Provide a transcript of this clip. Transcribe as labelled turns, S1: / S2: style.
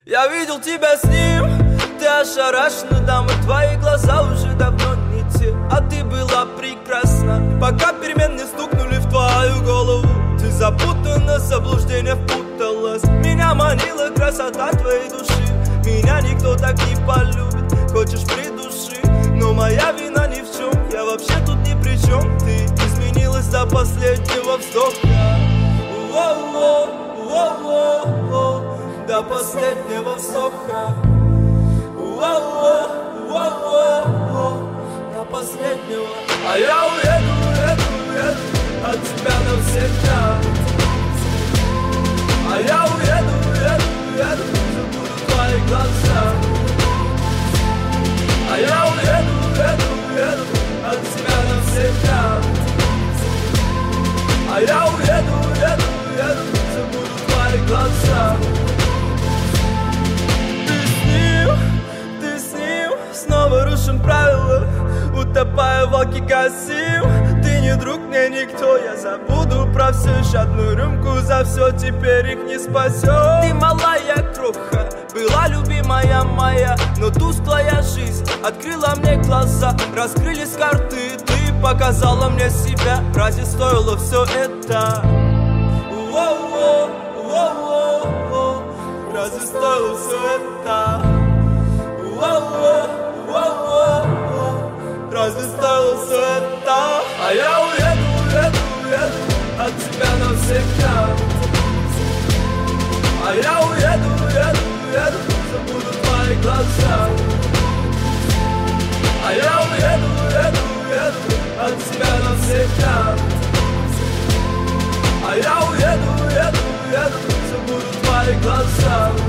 S1: Я видел тебя с ним, ты ошарашена, дама, твои глаза уже давно не те. А ты была прекрасна, пока перемен не стукнули в твою голову. Ты запутана, заблуждение впуталась. Меня манила красота твоей души. Меня никто так не полюбит, хочешь придуши. Но моя вина ни в чем, я вообще тут ни при чем. Ты изменилась до последнего вздоха. Воу-воу-воу-воу, до последнего вздоха. Воу-воу-воу-воу, до последнего. А я уеду, уеду, уеду от тебя навсегда. А я уеду, уеду, уеду, забуду твои глаза. А я уеду, уеду, уеду от тебя навсегда. А я уеду, уеду, уеду, забуду твои глаза. Ты с ним, снова рушим правила, утопая в алкоголе. Ты не друг, мне никто, я забуду про все. Еще одну рюмку за все, теперь их не спасет. Ты малая кроха, была любимая моя, но тусклая жизнь открыла мне глаза. Раскрылись карты, ты показала мне себя. Разве стоило все это? Воу-воу-воу-воу, разве стоило все это? Воу-воу-воу-воу, разве стоило все это? А я уеду, уеду, уеду от тебя навсегда. А я уеду, уеду, уеду, забуду твои глаза. А я уеду, уеду, уеду от тебя навсегда. А я уеду, уеду, уеду, забуду твои глаза.